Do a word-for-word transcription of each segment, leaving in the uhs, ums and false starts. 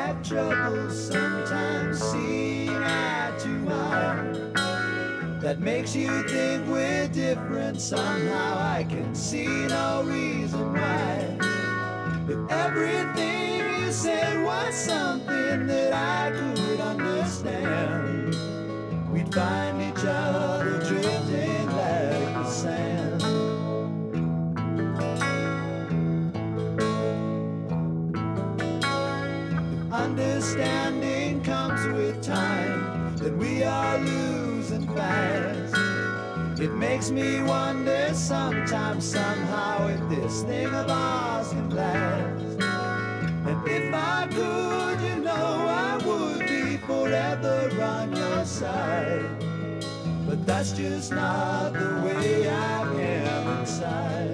like trouble sometimes seeing eye to eye. That makes you think we're different. Somehow I can see no reason why. If everything you said was something that I could understand, we'd find each other drifting like the sand. If understanding comes with time, then we are losing fast. It makes me wonder sometimes, somehow, if this thing of ours can last. And if I could, you know I would be forever on your side. But that's just not the way I am inside.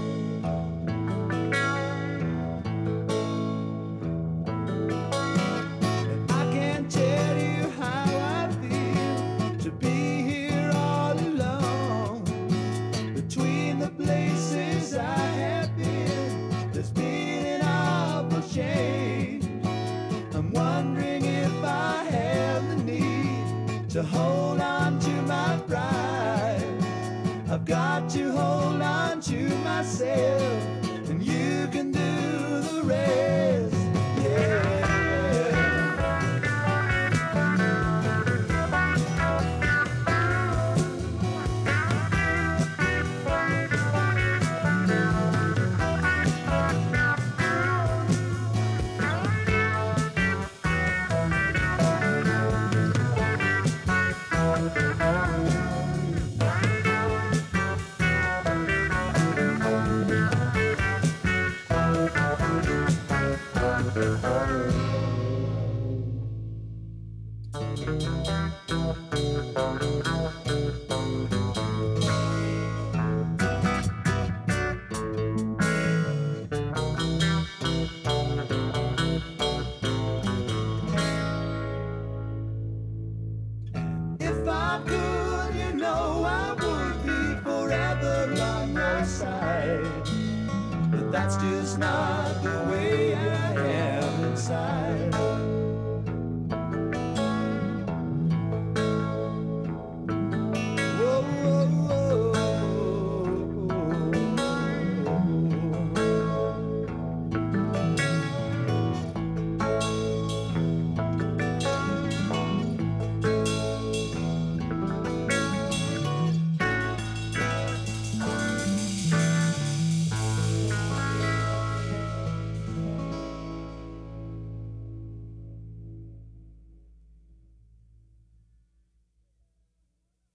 And I can't tell you how I feel to be here all alone. Between the places I have been, there's been an awful change. I'm wondering if I have the need to hold on to my pride. I've got to hold on to myself, and you can do the rest. Yeah. Oh,